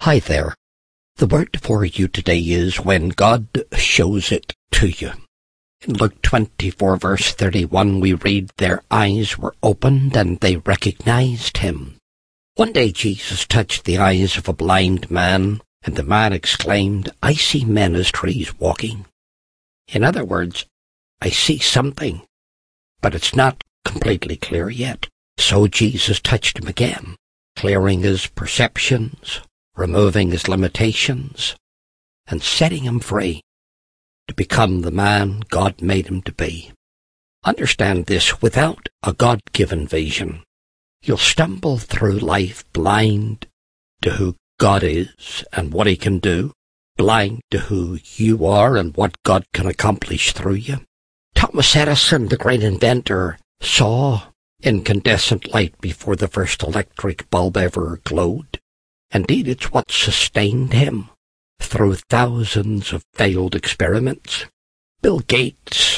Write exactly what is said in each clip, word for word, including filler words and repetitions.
Hi there. The word for you today is when God shows it to you. In Luke twenty-four verse thirty-one we read, "Their eyes were opened and they recognized him." One day Jesus touched the eyes of a blind man, and the man exclaimed, "I see men as trees walking." In other words, I see something, but it's not completely clear yet. So Jesus touched him again, clearing his perceptions, removing his limitations, and setting him free to become the man God made him to be. Understand this, without a God-given vision, you'll stumble through life blind to who God is and what he can do, blind to who you are and what God can accomplish through you. Thomas Edison, the great inventor, saw incandescent light before the first electric bulb ever glowed. Indeed, it's what sustained him through thousands of failed experiments. Bill Gates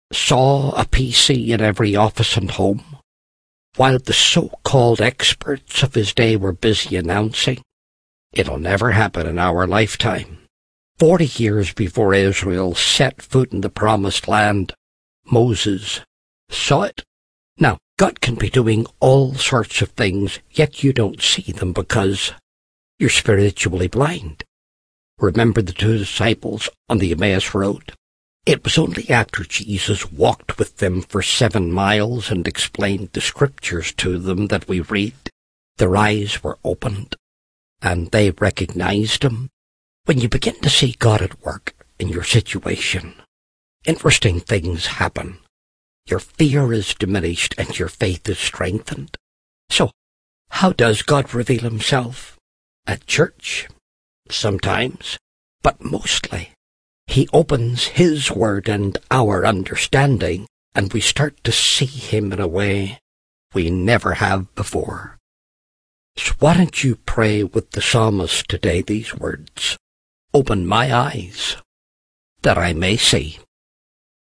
saw a P C in every office and home, while the so-called experts of his day were busy announcing, "It'll never happen in our lifetime." Forty years before Israel set foot in the Promised Land, Moses saw it. Now, God can be doing all sorts of things, yet you don't see them because you're spiritually blind. Remember the two disciples on the Emmaus Road? It was only after Jesus walked with them for seven miles and explained the scriptures to them that we read, their eyes were opened and they recognized him. When you begin to see God at work in your situation, interesting things happen. Your fear is diminished and your faith is strengthened. So, how does God reveal himself? At church? Sometimes, but mostly. He opens his word and our understanding, and we start to see him in a way we never have before. So why don't you pray with the psalmist today these words? "Open my eyes, that I may see."